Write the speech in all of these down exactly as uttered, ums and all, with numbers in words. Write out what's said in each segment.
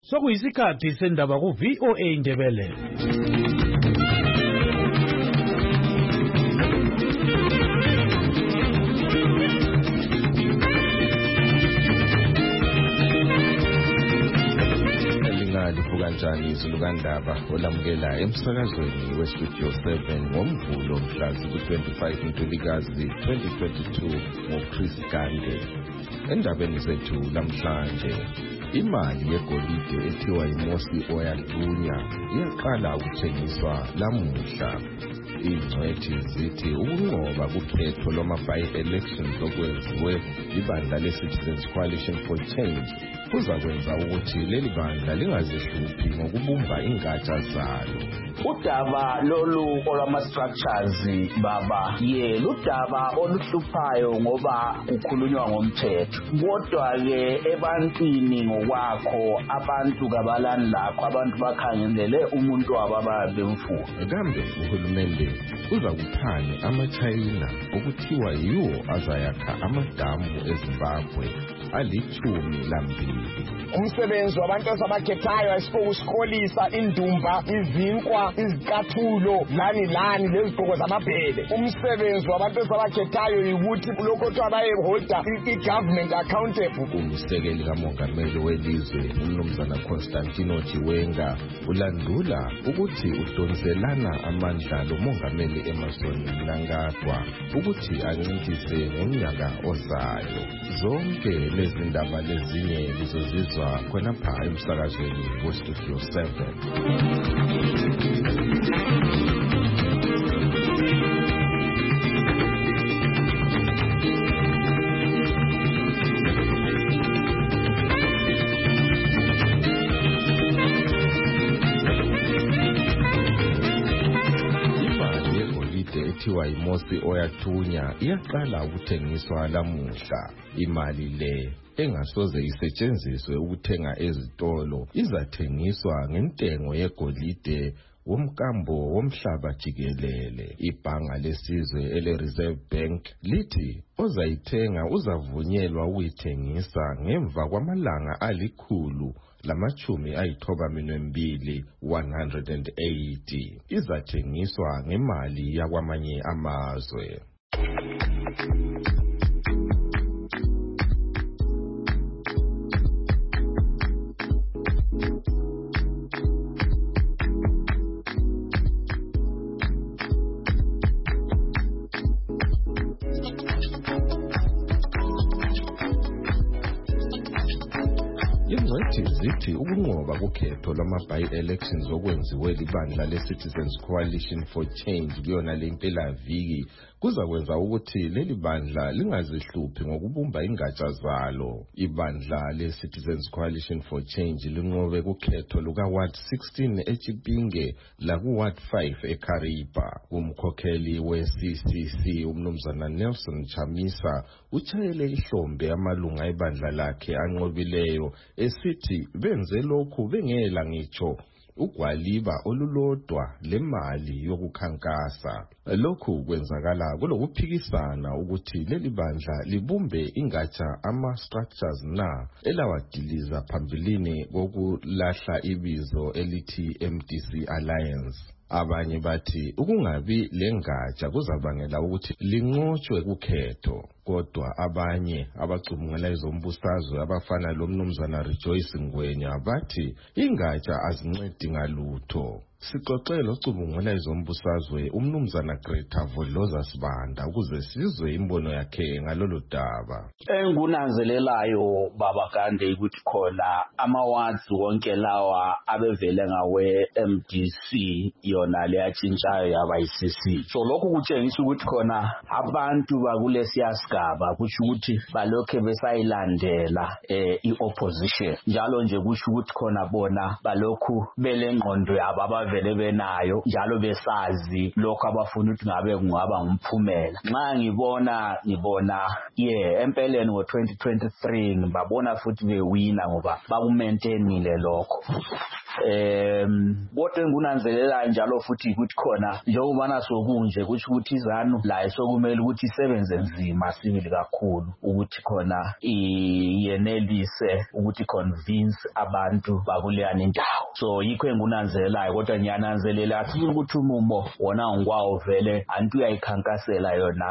Sokuyisikhathi sendaba ku V O A Ndebele. Kanjani izulukandaba olamukela emsakazweni westudio seven ngomvulo mhla twenty-five Ntulikazi twenty twenty-two ngoChris Gande. Endabeni zethu lamhlanje, imali yegolide ethiwa iMosi Oyalunya iyaqala ukuthengiswa lamuhla. Ingcwethi zithi ukunqoba kukhetho lwama-by-elections okwenziwe ibandla le-Citizens Coalition for Change kuzakwenza ukuthi leli bandla lingazihluphi ngokubumba ingatsha zalo. Udaba lolu olwama-structures baba ye ludaba oluhluphayo ngoba kukhulunywa ngomthetho. Kodwa-ke ebantwini ngokwakho abantu kabalani lakho abantu bakhangelele umuntu wababemfuyo. Kambe uhulumende uza kuthani ama-China okuthiwa yiwo azayakha amadamu eZimbabwe alithumi lambili. Umsebenzi wabantu abakhethayo ayisifokusikholisa indumba, izinkwa, izicathulo, lani lani lezigqoko zamabhele. Umsebenzi wabantu abakhethayo ukuthi lokho kuthiwa bayeholda i-government accountable. Umsekeli kamongameli welizwe uMnumzana Constantino Chiwenga ulandula ukuthi udonselana amandla lomongameli Emmerson Mnangagwa ukuthi ancintise ngonyaka ozayo. Zonke lezi ndaba lezinye lizozizwa khonapha emsakazweni westudio seven. Ethiwa iMosi Oyalunya iyaqala ukuthengiswa lamuhla. Imali le engasoze isetshenziswe ukuthenga ezitolo izathengiswa ngentengo yegolide womkambo womhlaba jikelele. Ibhanga lesizwe ele-Reserve Bank lithi ozayithenga uzavunyelwa ukuyithengisa ngemva kwamalanga alikhulu lamachumi ayithoba minwembili one hundred eighty. Izathengiswa ngemali yakwamanye amazwe. Ingcwethi zithi ukunqoba kukhetho lwama-by-elections okwenziwe libandla le-Citizens Coalition for Change kuyona le mpelaviki kuzakwenza ukuthi leli bandla lingazihluphi ngokubumba ingatsha zalo. Ibandla le-Citizens Coalition for Change linqobe kukhetho luka-Ward sixteen eChipinge laku-Ward five eKariba. Umkhokheli we-C C C uMnumzana Nelson Chamisa utshayele ihlombe amalunga ebandla lakhe anqobileyo esithi benze lokhu bengela ngitsho ugwaliba olulodwa lemali yokukhankasa. Lokhu kwenzakala kulokuphikisana ukuthi leli bandla libumbe ingatsha ama-structures na elawadiliza phambilini kokulahla ibizo elithi M D C Alliance. Abanye bathi ukungabi lengatsha kuzabangela ukuthi linqotshwe kukhetho. Kodwa abanye abacubungela izombusazwe abafana lomnumzana Rejoice Ngwenya bathi ingatsha azincedi ngalutho. Sixoxele ocubungela izombusazwe umnumzana Greta Vodloza Sibanda ukuze sizwe imbono yakhe ngalolu daba. Engunanzelelayo baba Gande ukuthi khona ama-wards wonke lawa abevele ngawe M D C yona leyatshintshayo yaba yi-C C. So lokhu kutshengisa ukuthi khona abantu bakulesiya sigaba kusho ukuthi balokhe besayilandela eh, i-opposition. Njalo nje kusho ukuthi khona bona balokhu belengqondo yababa vele benayo njalo besazi lokho abafuna ukuthi ngabe kungaba ngumphumela. Nxa ngibona ngibona yeah empeleni ngo twenty twenty-three ngibabona futhi bewina ngoba bakumaintainile lokho. em kodwa engunanzelela njalo futhi ukuthi khona njengoba sokunje kusho ukuthi izanu la sokumele ukuthi isebenze nzima sibili kakhulu ukuthi khona iyenelise ukuthi convince abantu bakuleyana indawo. So yikho engunanzelelayo kodwa ngiyananzelela ukuthi umumo wona ngikwawo vele antu uyayikhankasela yona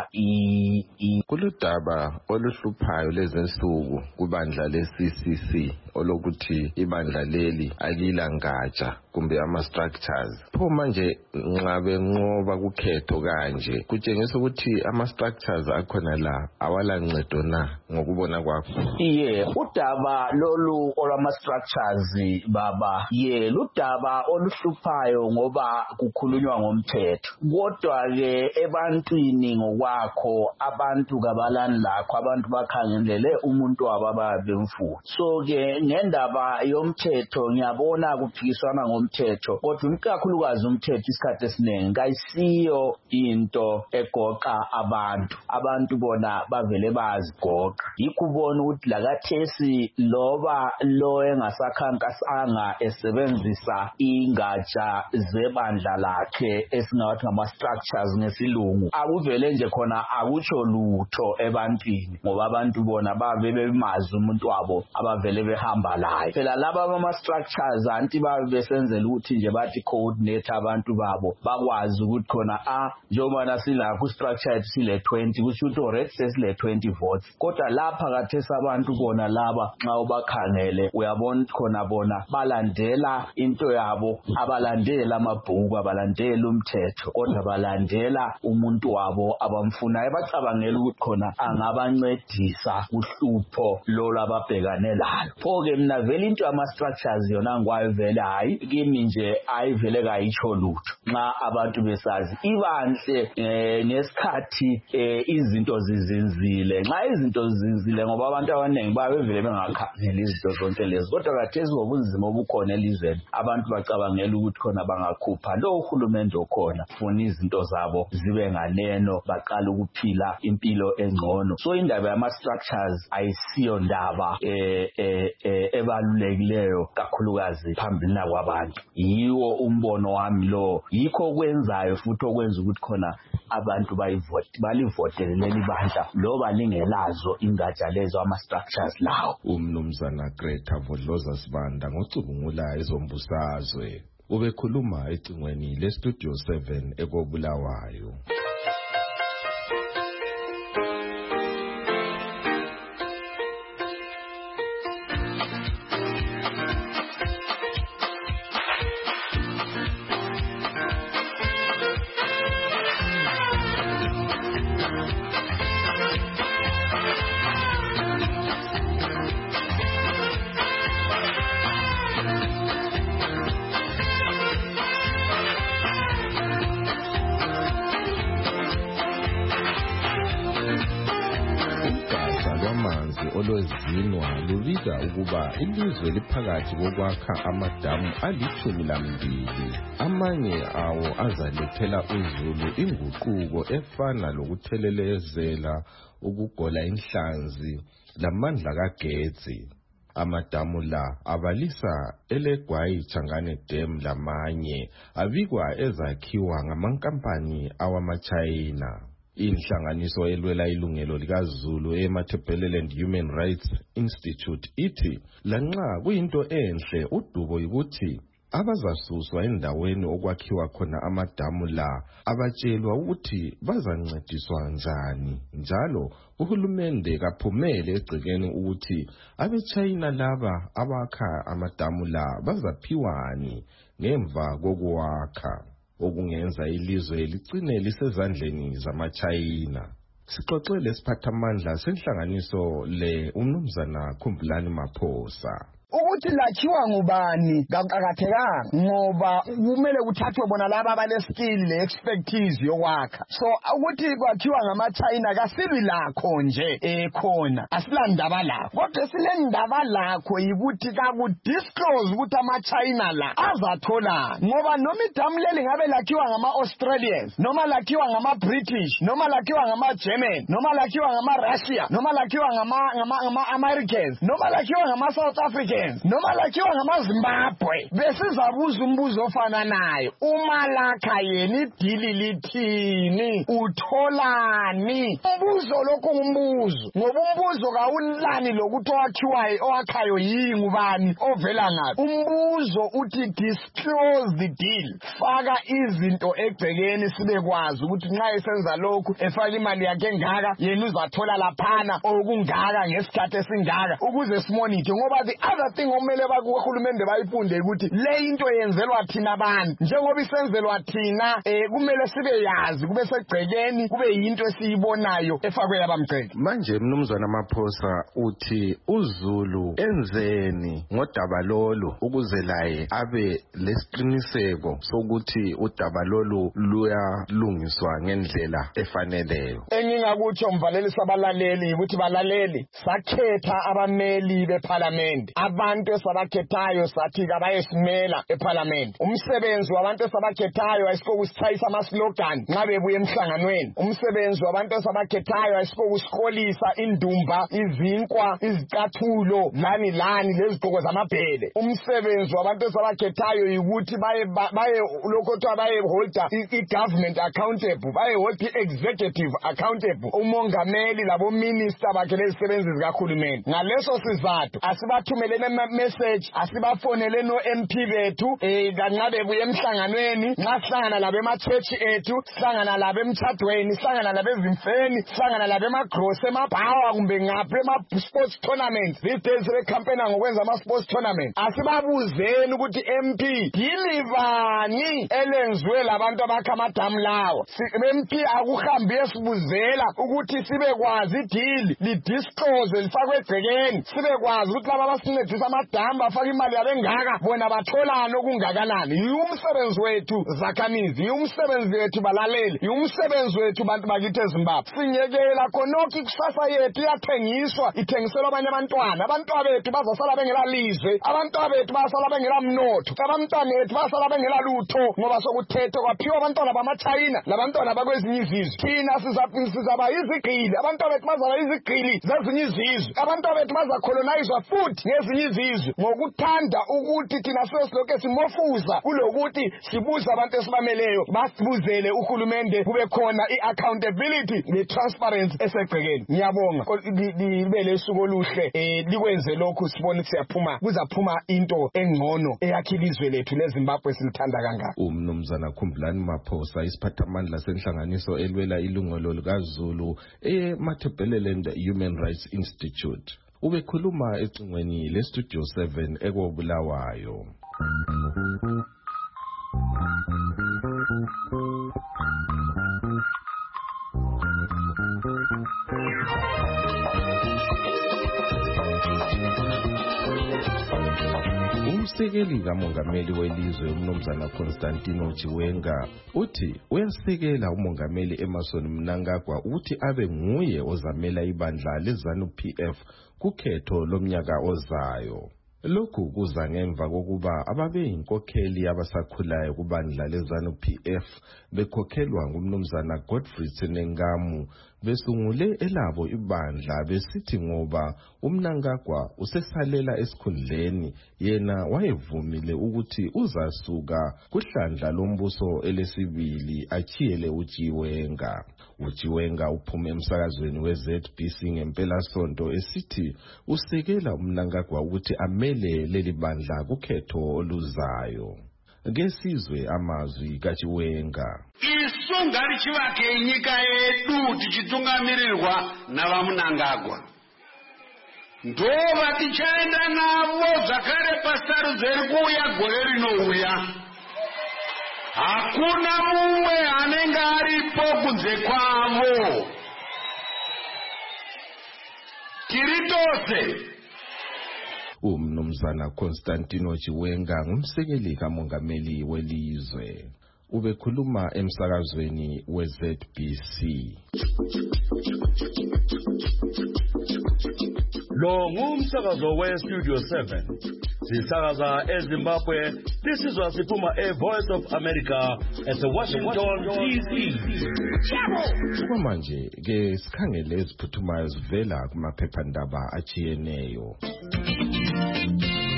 i kuludaba oluhluphayo lezensuku kubandla le-C C C olokuthi ibandla leli akila ngatsha kumbe ama-structures. Pho manje nxa benqoba kukhetho kanje kutshengisa ukuthi ama-structures akhona la awala ncedo na ngokubona kwakho? Iye, udaba lolu olwama-structures baba ye ludaba oluhluphayo ngoba kukhulunywa ngomthetho. Kodwa-ke ebantwini ngokwakho abantu kabalani lakho abantu bakhangelele umuntu wabo ababemfuthi. So-ke ngendaba yomthetho ngiyabona kuphikiswana ngomthetho kodwa umkakhulukazi umthetho isikhathi esiningi kayisiyo into egoqa abantu. Abantu bona bavele bazigoqa. Yikho ubona ukuthi lakathesi loba lo engasakhankasanga esebenzisa ingatsha zebandla lakhe esingathi ngama-structures ngesilungu akuvele nje khona akutsho lutho ebantwini ngoba abantu bona babe bemazi umuntu wabo abavele behamba laye. Phela laba ama-structures anti babe besenzela ukuthi nje bathi coordinate abantu babo bakwazi ukuthi khona a njengoba nasilapho ku-structure sile twenty kusho ukuthi already sesile twenty votes. Kodwa lapha kathesi abantu bona laba nxa ubakhangele uyabona khona bona balandela into yabo abalandela amabhuku abalandela umthetho kodwa balandela umuntu wabo abamfunayo bacabangela ukuthi khona angabancedisa uhlupho lolo ababhekane lalo. Pho-ke mina vele into ama-structures yona ngikwayo vele hayi kimi nje ayivele kayitsho lutho nxa abantu besazi ibanhle ngesikhathi izinto zizinzile. Nxa izinto zizinzile ngoba abantu abaningi babevele bengakhangela izinto zonke lezi kodwa kathesi ngobunzima obukhona elizweni abantu bacabangela ukuthi khona bangakhupha lo uhulumende okhona funa izinto zabo zibe nganeno baqala ukuphila impilo engcono. So indaba yama-structures ayisiyo ndaba ebalulekileyo kakhulukazi phambili nakwabantu. Yiwo umbono wami lo yikho okwenzayo futhi okwenza ukuthi khona abantu bayivote balivotele leli bandla loba lingelazo ingatsha lezo ama-structures lawo. Umnumzana Greta Vodloza Sibanda ngocubungula ezombusazwe ubekhuluma ecingweni le-Studio seven ekobulawayo. olwezinwa lubika ukuba ilizwe liphakathi kokwakha amadamu alithumi lambili. Amanye awo azalethela uzulu inguquko efana lokuthelelezela, ukugola inhlanzi lamandla kagetsi. Amadamu la abalisa elegwayi Changane Dam lamanye abikwa ezakhiwa ngamankampani awamachina. Inhlanganiso elwela ilungelo likaZulu eMatabeleland Human Rights Institute ithi lanxa kuyinto enhle udubo ukuthi abazasuswa endaweni okwakhiwa khona amadamu la abatshelwa ukuthi bazancediswa njani, njalo uhulumende kaphumele egcekeni ukuthi abeChina laba abakha amadamu la bazaphiwani ngemva kokuwakha, okungenza ilizwe ligcine lisezandleni zamachina. Sixoxele siphathamandla senhlanganiso le uMnumzana Khumbulani Maphosa. Ukuthi lakhiwa ngubani kaqakathekanga ngoba kumele kuthathwe bona laba abane-skill le-expertise yokwakha. So ukuthi kwakhiwa ngama-China kasibi lakho nje ekhona, asilandaba lakho. Kodwa silendaba lakho yikuthi kakudisclose ukuthi ama-China la azathola ngoba noma idamu leli ngabe lakhiwa ngama-Australians, noma lakhiwa ngama-British, noma lakhiwa ngama-German, noma lakhiwa ngama-Russia, noma lakhiwa ngama-Americans, noma lakhiwa ngama-South Africans, Kenyans noma lakhiwa ngamaZimbabwe besizabuza umbuzo ofana nayo uma lakha yena idili lithini utholani umbuzo lokho umbuzo ngoba umbuzo kawulani lokuthi owakhiwayo owakhayo yini ubani ovela ngapi umbuzo uthi disclose the deal faka izinto egcekeni sibe kwazi ukuthi nxa esenza lokhu efaka imali yakhe engaka yena uzathola laphana okungaka ngesikhathi esingaka ukuze simonithe ngoba the other thing omele bakuhulumende bayifunde ukuthi le into yenzelwa thina abantu njengoba isenzelwa thina eh kumele sibe yazi kube segcekeni kube yinto esiyibonayo efakwe yabamgceke manje mnumzana Maphosa uthi uZulu enzeni ngodaba lolu ukuze laye abe lesiqiniseko sokuthi udaba lolu luyalungiswa ngendlela efaneleyo engingakutsho mvalelisa abalaleli ukuthi balaleli sakhetha abameli beParliament abantu esabakhethayo sathi kabayesimela eParliament umsebenzi wabantu esabakhethayo ayisikokusithayisa ama slogan nxa bebuye emhlanganweni umsebenzi wabantu esabakhethayo ayisikokusiholisa indumba izinkwa izicathulo lani lani lezigqoko zamabhele umsebenzi wabantu esabakhethayo ukuthi baye baye lokho kuthiwa baye holder i-government accountable baye hold i-executive accountable umongameli labo minister bakhe lezisebenzi zikahulumeni ngaleso sizathu asibathumelene ama-message asibafonele no-M P bethu eh kangabe buye emhlanganweni nxa sihlangana labo ema-church ethu sihlangana labo emtshadweni sihlangana labo ezimfeni sihlangana labo emagross emabhawa kumbe ngaphi ema-sports tournaments these days sebecampaigna ngokwenza ama-sports tournament asibabuzeni ukuthi M P dilibani elenziwe labantu abakha amadamu lawo M P akuhambi esibuzela ukuthi sibe kwazi idili lidisclose lifakwe egcekeni sibe kwazi ukuthi laba abasincedisa amadamu bafaka imali yabo engaka bona batholani okungakanani yumsebenzi wethu zakhamizi yumsebenzi wethu balaleli yumsebenzi wethu bantu bakithi eZimbabwe sinyekela khonokho ikusasa yethu iyathengiswa ithengiselwa abanye abantwana abantwana bethu bazasala bengela lizwe abantwana bethu bazasala bengela mnotho abantwana bethu bazasala bengela lutho ngoba sokuthethwa kwaphiwa abantwana bamaChina labantwana bakwezinye izizwe thina sizaba izigqili abantwana bethu bazaba izigqili zezinye izizwe abantwana bethu bazacolonizwa futhi ngezinye izizwe ngokuthanda ukuthi thina sesilokhu simofuza kulokuthi sibuza abantu esibameleyo basibuzele uhulumende kube khona i-accountability ne-transparency esegcekeni ngiyabonga libe lesuku oluhle eh likwenze lokhu sibone siyaphuma kuzaphuma into engcono eyakhilizwe lethu leZimbabwe silithanda kangaka umnumzana Khumbulani Maphosa isiphathamandla senhlanganiso elwela ilungelo likaZulu eMatabeleland Human Rights Institute ubekhuluma ecingweni leStudio seven ekobulawayo Umsekeli kamongameli welizwe umnumzana Constantino Chiwenga uthi uyasekela umongameli Emmerson Mnangagwa ukuthi abe nguye ozamela ibandla leZANU P F kukhetho lomnyaka ozayo. Lokhu kuza ngemva kokuba ababe inkokheli abasakhulayo kubandla leZANU P F bekhokhelwa ngumnumzana Godfrey Tsenengamu besungule elabo ibandla besithi ngoba uMnangagwa usesalela esikhundleni yena wayevumile ukuthi uzasuka kuhlandla lombuso elesibili achiyele uChiwenga. uChiwenga uphume emsakazweni weZ B C ngempela sonto esithi usekela uMnangagwa ukuthi amele leli bandla kukhetho oluzayo. Ngesizwe amazwi kaChiwenga. Isunga lichivake inyika yedu tichitungamirirwa navaMnangagwa. Ndova tichaenda navo zvakare pasarudzo iri kuuya gore rinouya. Hakuna mumwe anenge aripo kunze kwavo. Tiri tose. Umnumzana Constantino Chiwenga ngumsekeli kamongameli welizwe. Ubekhuluma emsakazweni weZ B C. Lo ngumsakazo weStudio seven. Sisakaza eZimbabwe. This is Wasiphuma, a Voice of America at the Washington D C. Manje ke sikhangele eziphuthumayo zivela kumaphephandaba achiyeneyo.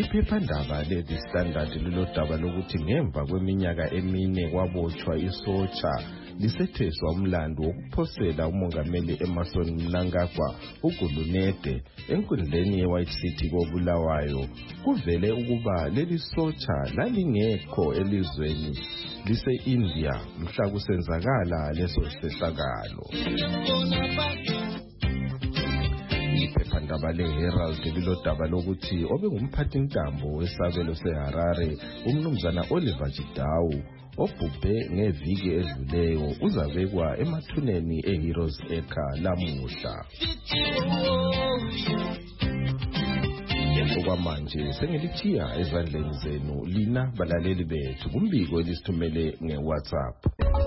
Iphephandaba le-The Standard lilodaba lokuthi ngemva kweminyaka emine kwabotshwa isotsha lisetheswa umlando wokuphosela umongameli Emmerson Mnangagwa uGulunede enkundleni ye-White City koBulawayo. Kuvele ukuba leli sotsha lalingekho elizweni lise-India mhla kusenzakala leso sehlakalo. Iphephandaba le-Herald lilodaba lokuthi obengumphathintambo wesabelo seHarare umnumzana Oliver Jidau obhubhe ngeviki edluleyo uzabekwa emathuneni eHeroes Acre lamuhla. Okwamanje sengilithiya ezandleni zenu lina balaleli bethu kumbiko elisithumele nge-WhatsApp.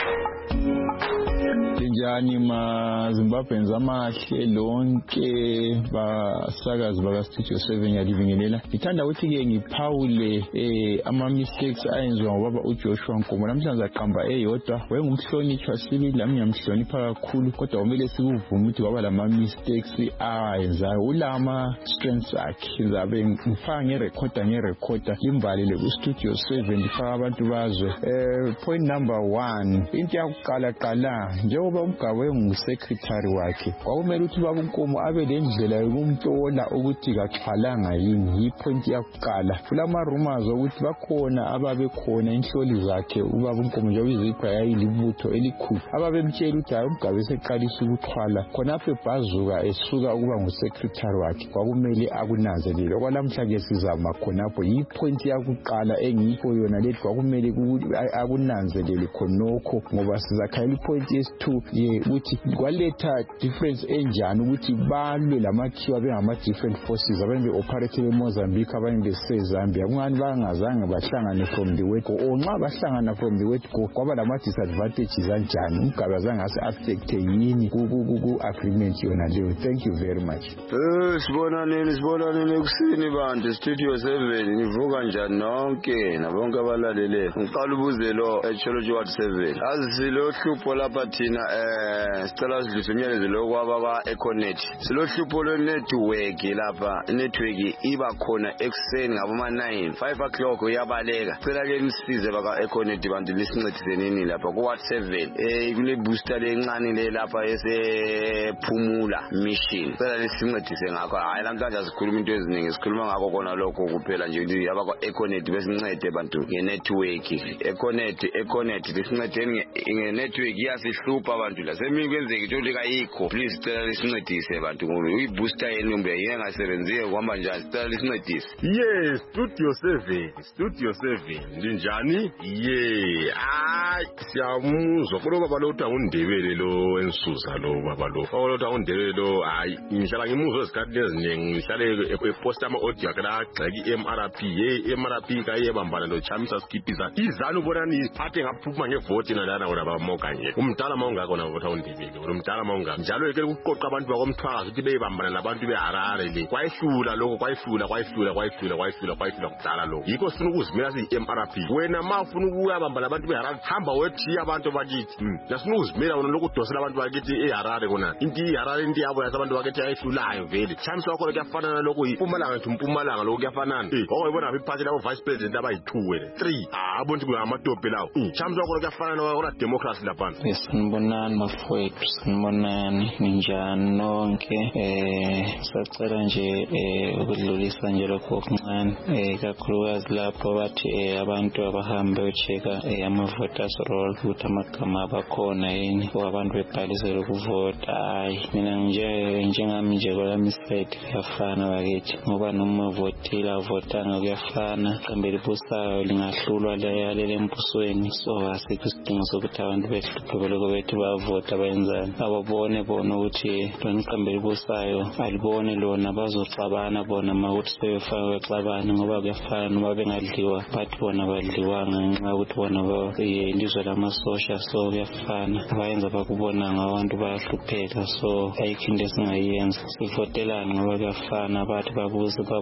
Njani maZimbabweans amahle lonke basakazi baka Studio seven yalibingelela. Ngithanda ukuthi ke ngiphawule eh ama mistakes ayenziwa ngobaba uJoshua Nkomo. Namhlanje aqamba eyodwa wayengumhlonishwa sibili lami ngiyamhlonipha kakhulu kodwa kumele sikuvume ukuthi kwaba lama mistakes ayenzayo ulama strengths akhe. Ngizabe ngifaka ngerecorder ngerecorder limbalele ku Studio seven lifaka abantu bazwe. Eh point number one into yakuqala qala njengoba umgabe ngusecretary wakhe kwakumele ukuthi baba uNkomo abe lendlela yokumtola ukuthi kaxhalanga yini yipoint yakuqala. Kulama rumors ukuthi bakhona ababe khona inhloli zakhe ubaba uNkomo njengoba izipha yayilibutho elikhulu ababemtshela ukuthi hayi umgabe seqalisa ukuxhwala khonapho ebhazuka esuka ukuba ngusecretary wakhe kwakumele akunanzelele. Okwalamhlanje sizama khonapho yipoint yakuqala engikho yona lethi kwakumele akunanzelele khonokho ngoba sizakhayela ipoint yesi-two ye ukuthi kwaletha difference enjani ukuthi balwe lamakhiwa bengama different forces abanye beoperate eMozambique abanye beseZambia kungani bangazange bahlangane from the word go onxa bahlangana from the word go kwaba lama disadvantages kanjani umgaba zange ase affect yini ku agreement yona leyo. Thank you very much. Eh sibonaneni sibonaneni ekuseni bantu Studio seven nivuka njani nonke nabonke abalalele ngiqala ubuzelo eChology Ward seven azisilo hlupho lapha thina eh sicela sidluse imyalezo lokwaba ba Econet silo hlupho le network lapha network iba khona ekseni ngaboma nine five o'clock uyabaleka cela ke nisize baka Econet bantu lisincedise nini lapha ku Ward seven eh kule booster lencane le lapha esephumula mission cela lisincedise ngakho hayi namhlanje asikhuluma into eziningi sikhuluma ngakho kona lokho kuphela nje ukuthi abaka Econet besincede bantu ngenetwork Econet Econet lisincedeni ngenetwork yasihlupha abantu la semini kwenzeke into likayikho please cela lisincedise bantu ngoba uyibooster yenu mbe yengasebenziyo kwamba njani cela lisincedise. Yes Studio seven Studio seven linjani ye ay siyamuzwa kodwa baba lo uthi undebele lo ensusa lo baba lo lo uthi undebele lo hayi ngihlala ngimuzwa esikhathi eziningi ngihlale eposta ama audio akala gxeki M R P ye M R P kayebambana lo Chamisa Skipisa izana ubonani athe ngaphuma ngevote nalana wona bamokanye umdala mawungako na ukuthi undebele umdala mawungako njalo ke ukuqoqa abantu bakomthwazi ukuthi beyibambana labantu beHarare le kwayihlula lokho kwayihlula kwayihlula kwayihlula kwayihlula kwayihlula kudala lo yikho sifuna ukuzimela siyi-M R P wena mafuna ukuyabambana abantu beHarare hamba wethiya abantu bakithi nasifuna ukuzimela wona lokudosela abantu bakithi eHarare kona into iHarare into yabo yasabantu bakithi ayihlulayo vele Chamisa wakho kuyafanana lokho iMpumalanga nje uMpumalanga lokho kuyafanana eh okuyibona ngapha iphathi labo vice president abayi-two wena three abo nti kungamatopi lawo Chamisa wakho kuyafanana wona democracy lapha. Sanibonani mafowethu sanibonani ninjani nonke eh sacela nje eh ukudlulisa nje lokho okuncane eh kakhulukazi lapho bathi abantu abahambe becheka ama-voters roll ukuthi amagama abakhona yini abantu bebhalisele ukuvota. Hayi mina nje njengami nje kwalami side kuyafana bakithi ngoba noma uvotile avotanga kuyafana iqembu elibusayo lingahlulwa leyalele embusweni so asikho isidingo sokuthi abantu behluphe lokho bethi bavota benzani ababone bona ukuthi lona iqembu elibusayo alibone lona bazoxabana bona mawuthi sebefaka xabana ngoba kuyafana noma bengadliwa bathi bona badliwanga ngenxa yokuthi bona ilizwe lamasosha so kuyafana abayenza bakubona ngabantu bayahlupheka so ayikho into esingayenza sivotelane ngoba kuyafana bathi babuze babuwinile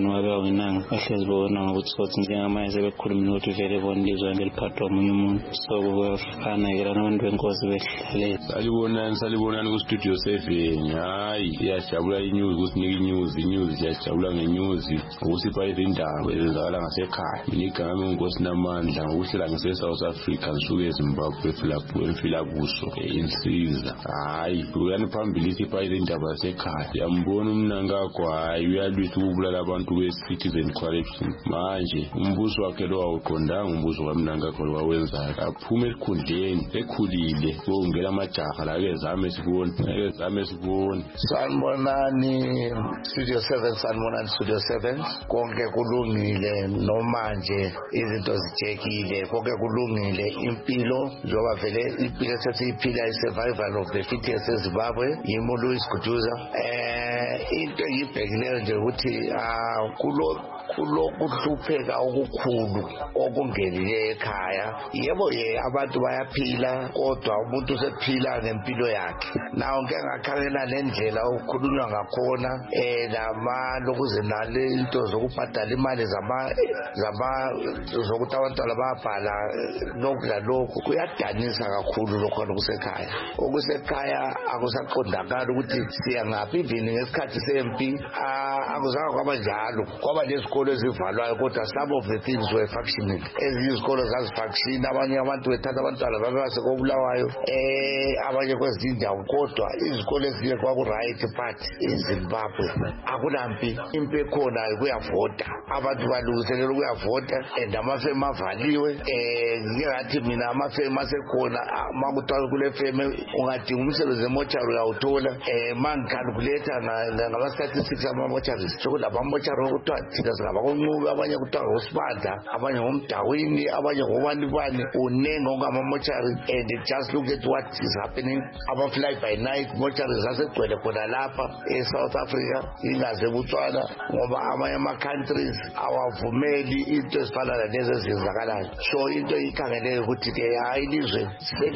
wabe awinanga bahlezi bona ngokuthi sothi njengamanje sebekhuluma ukuthi vele bona lizwe ngeliphathwa omunye umuntu so kufana ke nabantu benkosi behlale salibonani salibonani ku studio seven hayi iyajabula inews kusinika inews inews iyajabula ngenews ukusipha izindaba ezenzakala ngasekhaya mina igama ngikosi namandla ngokuhlela ngise South Africa ngisuke eZimbabwe philapho emfila kuso insiza hayi uyani phambili sipha izindaba zasekhaya yambona umnanga wakho hayi uyalwisa ukubulala abantu be-citizen corruption manje umbuso wakhe lo awuqondanga umbuso kamnanga wakho wawenzayo aphume esikhundleni ekhulile kungela amajaha la ke zame sibone ke zame sibone sanibonani studio seven sanibonani studio seven konke kulungile nomanje izinto zijekile konke kulungile impilo njoba vele impilo sesiyiphila i-survival of the fittest eZimbabwe yimo Louis Guduza eh into yibhekileyo nje ukuthi kulo kulokuhlupheka okukhulu okungenile ekhaya yebo ye abantu bayaphila kodwa umuntu usephila ngempilo yakhe nawo ngeke ngakhangela lendlela okukhulunywa ngakhona eh lama lokuze nale into zokubhadala imali zama zama zokuthi abantwana babhala lokudla lokhu kuyadanisa kakhulu lokho okusekhaya okusekhaya akusaqondakala ukuthi siya ngaphi ivini ngesikhathi sempi akuzange kwaba njalo kwaba lezikolo ezivalwayo kodwa some of the things were functioning ezinye izikolo zazifunction abanye abantu bethatha abantwana babebasekobulawayo eh abanye kwezinye indawo kodwa izikolo ezinye kwaku-right part eZimbabwe akulampi impi ekhona kuyavota abantu balungiselela ukuyavota and amafemu avaliwe eh ngingathi mina amafemu asekhona makuthiwa kule feme ungadinga umsebenzi emochari uyawuthola eh mangicalculator ngama-statistics ama-mocharies sokuthi ama-mochari okuthiwa thina singabakonculo abanye kuthiwa ngosibanda abanye ngomdawini abanye ngobani bani unenge ongama-mochari and just look at what is happening ama-fly by night mocharies asegcwele khona lapha e-South Africa ingaze butswana ngoba amanye ama-countries awavumeli into ezifana nalezi ezenzakalayo so into ikhangeleyo ukuthi ke hayi ilizwe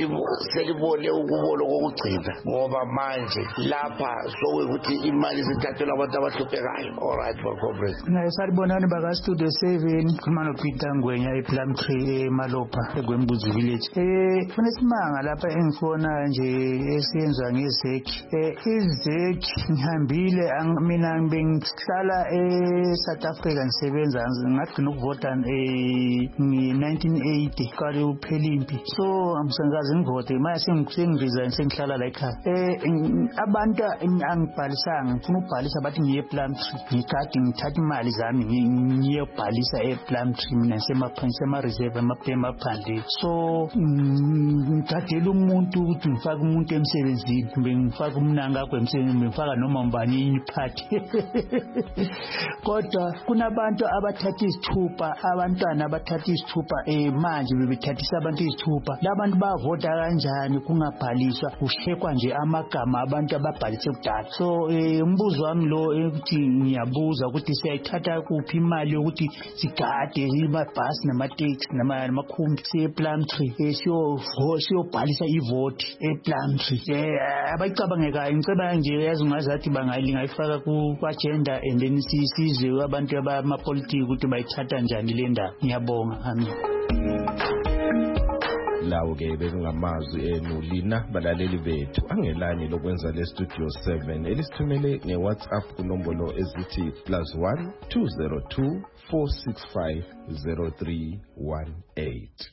selibone ukubolo kokugcina ngoba manje lapha sokuyukuthi imali sithathelwa abantu abahluphekayo alright for comrades naye salibonani baka-studio seven khuluma Peter Ngwenya ePlumtree eMalopa eGwembuzi village eh kunesimanga lapha engifona nje esiyenzwa ngezeki eh izeki ngihambile mina bengihlala eSouth Africa ngisebenza ngagcina ukuvota eh nineteen eighty kade uphelimpi so amsangazi ngivote manje sengiresign sengihlala la ekhaya eh abantu angibhalisanga ngifuna ukubhalisa bathi ngiye ePlumtree ngikade ngithatha imali zami ngiye ukubhalisa ePlumtree mina semaphansi ema-reserve emaphandle so ngithathela umuntu ukuthi ngifake umuntu emsebenzini kumbe ngifake umnanga wakho emsebenzini ngifaka noma mbani enye iphathi kodwa kunabantu abathatha izithupha abantwana abathatha izithupha eh manje bebethathisa abantu izithupha labantu bavota kanjani kungabhaliswa kushekwa nje amagama abantu ababhalise kudala so eh umbuzo wami lo ukuthi ngiyabuza ukuthi siyayithatha kuphi imali yokuthi sigade amabhasi nama-taxi namakhumbi siye ePlumtree eh siyo siyobhalisa ivote ePlumtree eh abayicabangekayo ngiceba nje yazi ungazathi bangayifaka ku-agenda and then sizwe abantu abamapolitiki ukuthi bayithatha njani le ndaba ngiyabonga amen lawo ke bekungamazwi enu lina balaleli bethu angelani lokwenza le studio seven elisithumele nge-WhatsApp kunombolo ezithi plus one two zero two four six five zero three one eight.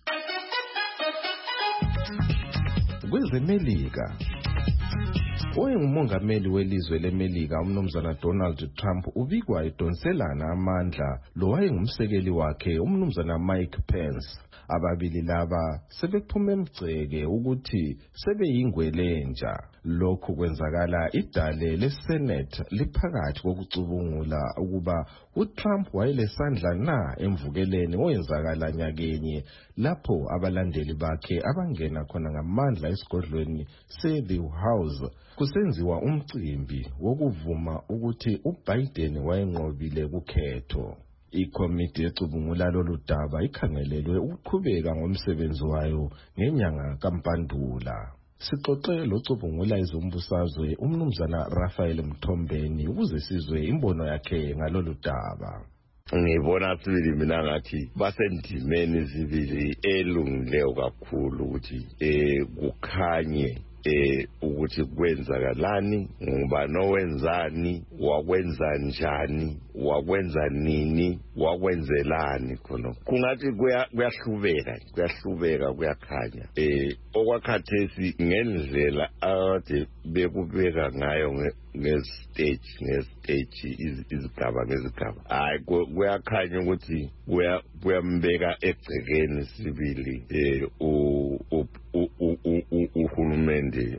kwezemelika oyengumongameli welizwe lemelika umnumzana Donald Trump ubikwa edonselana amandla lo wayengumsekeli wakhe umnumzana Mike Pence. Ababili laba sebephume emgceke ukuthi sebeyingwelenja. Lokhu kwenzakala idale leSenate liphakathi kokucubungula ukuba uTrump wayelesandla na emvukeleni oyenzakala nyakenye lapho abalandeli bakhe abangena khona ngamandla esigodlweni se-The House kusenziwa umcimbi wokuvuma ukuthi uBiden wayenqobile kukhetho. Ikomiti ecubungula lolu daba ikhangelelwe ukuqhubeka ngomsebenzi wayo ngenyanga kaMpandula. Sixoxe locubungula izombusazwe umnumzana Raphael Mthombeni ukuze sizwe imbono yakhe ngalolu daba. Ngibona sibili mina ngathi basendimeni sibili elungileyo kakhulu ukuthi eh kukhanye eh ukuthi kwenzakalani ngoba nowenzani wakwenza njani wakwenza nini wakwenzelani khona kungathi kuyahlubeka kuyahlubeka kuyakhanya eh okwakhathesi ngendlela ade bekubeka ngayo ngestage ngestage izigaba ngezigaba hayi kuyakhanya ukuthi kuyambeka egcekeni sibili eh uhulumende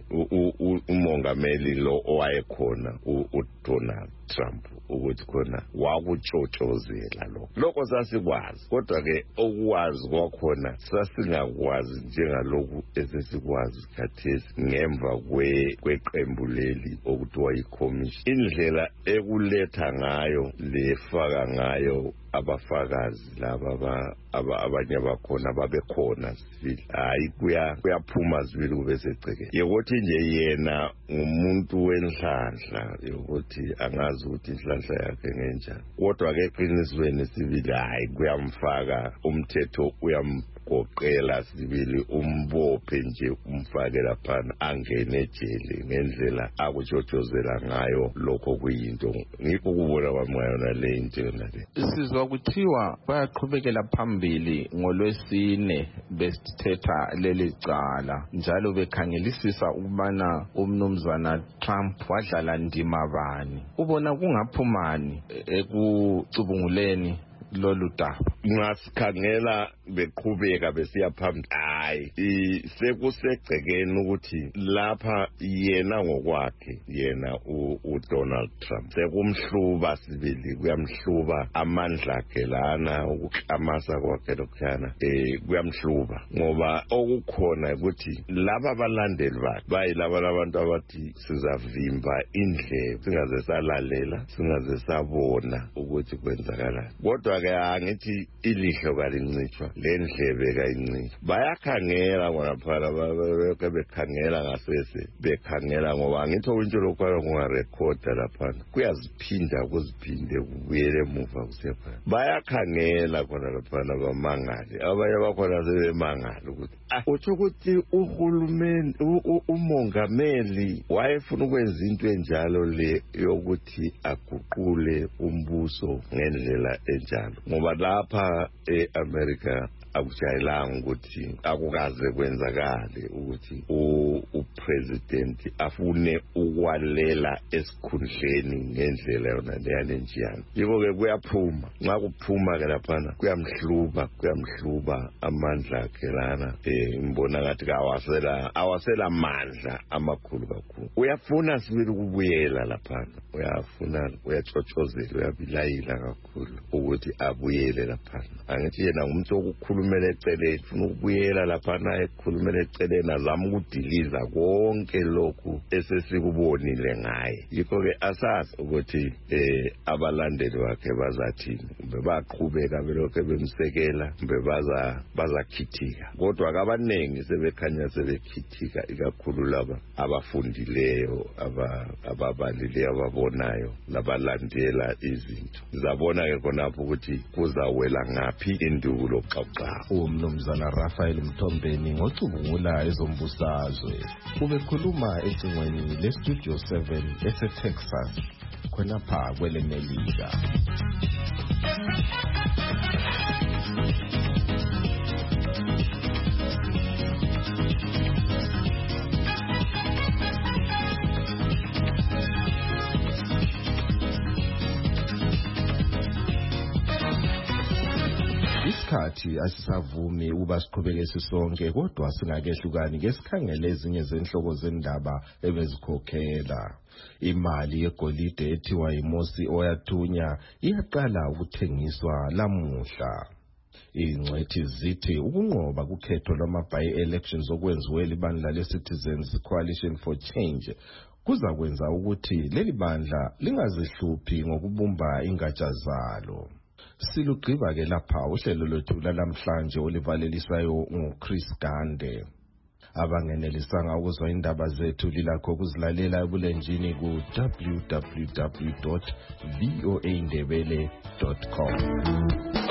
umongameli lo owayekhona uDonald Trump ukuthi khona wakutshotshozela lo lokho sasikwazi kodwa ke okwazi kwakhona sasingakwazi njengalokhu esesikwazi khathesi ngemva kweqembu leli okuthiwa yiCommission indlela ekuletha ngayo lefaka ngayo abafakazi laba abanye bakhona babekhona sibili hayi kuya kuyaphuma sibili kubese gceke yokuthi nje yena umuntu wenhlanhla yokuthi angazi ukuthi inhlanhla yakhe ngenjani kodwa ke qinisweni sibili hayi kuyamfaka umthetho uyam goqela sibili umbophe nje umfake lapha angene ejele ngendlela akutshotshozela ngayo lokho kuyinto ngikho kubona kwamanyana le into nale sizwa kuthiwa bayaqhubekela phambili ngolwesine besithetha leli cala njalo bekhangelisisa ukubana umnumzana Trump wadlala ndima bani ubona kungaphumani ekucubunguleni lolu daba ngasikhangela beqhubeka besiya phambili hayi sekusegcekeni ukuthi lapha yena ngokwakhe yena uDonald Trump sekumhluba sibili kuyamhluba amandla akhe lana ukuklamasa kwakhe lokhana eh kuyamhluba ngoba okukhona ukuthi laba abalandeli bakhe bayilaba abantu abathi sizavimba indlebe singaze salalela singaze sabona ukuthi kwenzakala kodwa ke angithi ilihlo kalincitshwa lendlebe kayincitshwa bayakhangela bona phala beke bekhangela ngasese bekhangela ngoba ngithi into lokwala kungarekhoda lapha kuyaziphinda kuziphinde kubuyele emuva kusepha bayakhangela khona lapha bamangale abanye bakhona sebemangala ukuthi uthi ukuthi uhulumeni umongameli wayefuna ukwenza into enjalo le yokuthi aguqule umbuso ngendlela enjalo ngoba lapha eAmerica akujayelanga ukuthi akukaze kwenzakale ukuthi upresident afune ukwalela esikhundleni ngendlela yona leyanenjiyana yiko ke kuyaphuma nxa kuphuma ke laphana kuyamhluba kuyamhluba amandla akhe lana eh ngibona ngathi kawasela awasela amandla amakhulu kakhulu uyafuna sibili ukubuyela laphana uyafuna uyatshotshozela uyabilayila kakhulu ukuthi abuyele laphana angithi yena umuntu okukhuluma kumele ecele ufuna ukubuyela lapha naye ekhulumela eceleni azama ukudiliza konke lokhu esesikubonile ngaye yikho ke asazi ukuthi eh abalandeli bakhe bazathini bebaqhubeka belokho bemsekela bebaza bazakhithika kodwa akabanengi sebekhanya sebekhithika ikakhulu laba abafundileyo ababalileyo ababonayo labalandela izinto zabona ke khonapho ukuthi kuzawela ngapi induku loxoxa umnumzana Raphael Mthombeni ngocubungula ezombusazwe ubekhuluma ecingweni lestudio seven ese-Texas khonapha kwelemelika. Isikhathi asisavumi uba siqhubeke sisonke kodwa singakehlukani ngesikhangele ezinye zenhloko zendaba ebezikhokhela. Imali yegolide ethiwa yimosi oyathunya iyaqala ukuthengiswa lamuhla. Ingcethi zithi ukunqoba kukhetho lwama-by-elections okwenziwe libandla le-Citizens Coalition for Change kuza kwenza ukuthi leli bandla lingazihluphi ngokubumba ingatsha zalo. Silugqiba ke lapha uhlelo lwethu lalamhlanje olivalelisayo nguChris Gande. abangenelisanga ukuzwa indaba zethu lilakho ukuzilalela ebulenjini ku w w w dot v o a ndebele dot com.